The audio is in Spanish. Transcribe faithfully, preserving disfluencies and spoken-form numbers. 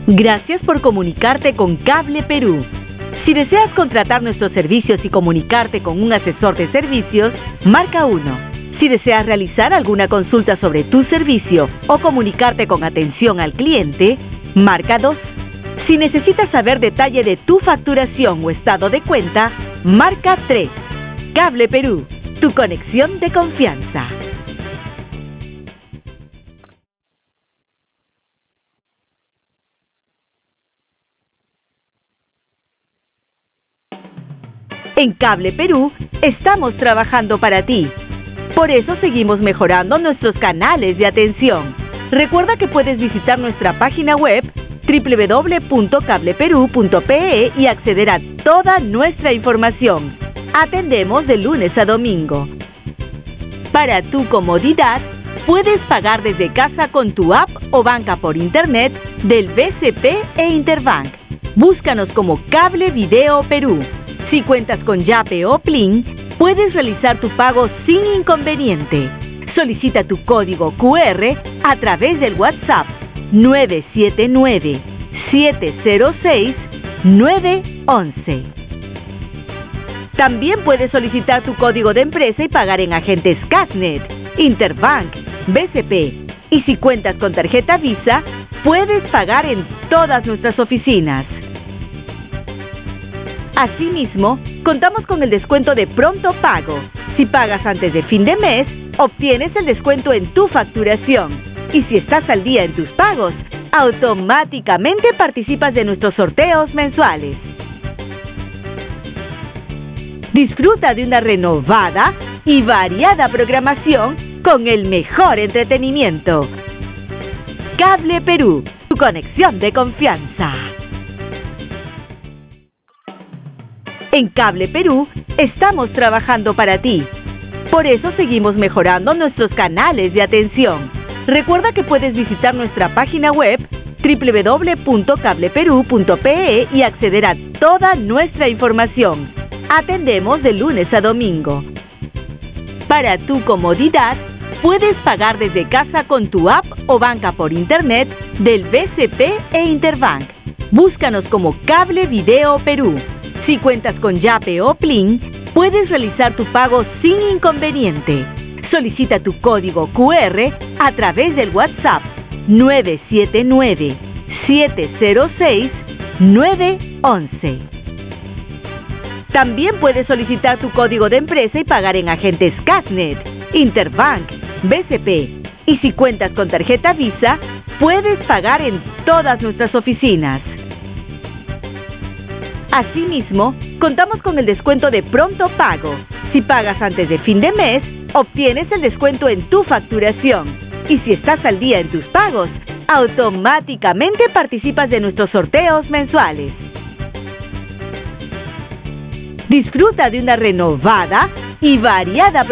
Gracias por comunicarte con Cable Perú. Si deseas contratar nuestros servicios y comunicarte con un asesor de servicios, marca uno. Si deseas realizar alguna consulta sobre tu servicio o comunicarte con atención al cliente, marca dos. Si necesitas saber detalle de tu facturación o estado de cuenta, marca tres. Cable Perú, tu conexión de confianza. En Cable Perú estamos trabajando para ti. Por eso seguimos mejorando nuestros canales de atención. Recuerda que puedes visitar nuestra página web doble u doble u doble u punto cable perú punto pe e y acceder a toda nuestra información. Atendemos de lunes a domingo. Para tu comodidad, puedes pagar desde casa con tu app o banca por internet del B C P e Interbank. Búscanos como Cable Video Perú. Si cuentas con Yape o Plin, puedes realizar tu pago sin inconveniente. Solicita tu código cu erre a través del WhatsApp nueve siete nueve, siete cero seis, nueve once. También puedes solicitar tu código de empresa y pagar en agentes Casnet, Interbank, B C P. Y si cuentas con tarjeta Visa, puedes pagar en todas nuestras oficinas. Asimismo, contamos con el descuento de pronto pago. Si pagas antes de fin de mes, obtienes el descuento en tu facturación. Y si estás al día en tus pagos, automáticamente participas de nuestros sorteos mensuales. Disfruta de una renovada y variada programación con el mejor entretenimiento. Cable Perú, tu conexión de confianza. En Cable Perú estamos trabajando para ti. Por eso seguimos mejorando nuestros canales de atención. Recuerda que puedes visitar nuestra página web doble u doble u doble u punto cable perú punto pe e y acceder a toda nuestra información. Atendemos de lunes a domingo. Para tu comodidad, puedes pagar desde casa con tu app o banca por internet del B C P e Interbank. Búscanos como Cable Video Perú. Si cuentas con Yape o Plin, puedes realizar tu pago sin inconveniente. Solicita tu código cu erre a través del WhatsApp nueve siete nueve, siete cero seis, nueve once. También puedes solicitar tu código de empresa y pagar en agentes Casnet, Interbank, B C P. Y si cuentas con tarjeta Visa, puedes pagar en todas nuestras oficinas. Asimismo, contamos con el descuento de pronto pago. Si pagas antes de fin de mes, obtienes el descuento en tu facturación. Y si estás al día en tus pagos, automáticamente participas de nuestros sorteos mensuales. Disfruta de una renovada y variada